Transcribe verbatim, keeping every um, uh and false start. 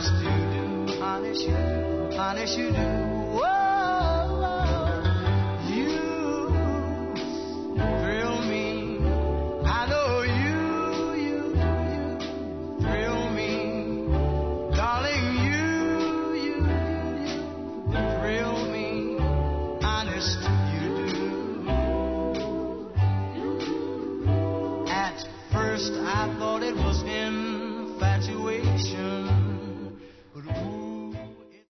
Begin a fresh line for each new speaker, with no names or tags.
honest you do, honest you do, honest you do. Whoa, you thrill me. I know you, you, you thrill me, darling. You, you, you thrill me, honest you do. At first I thought it was infatuation.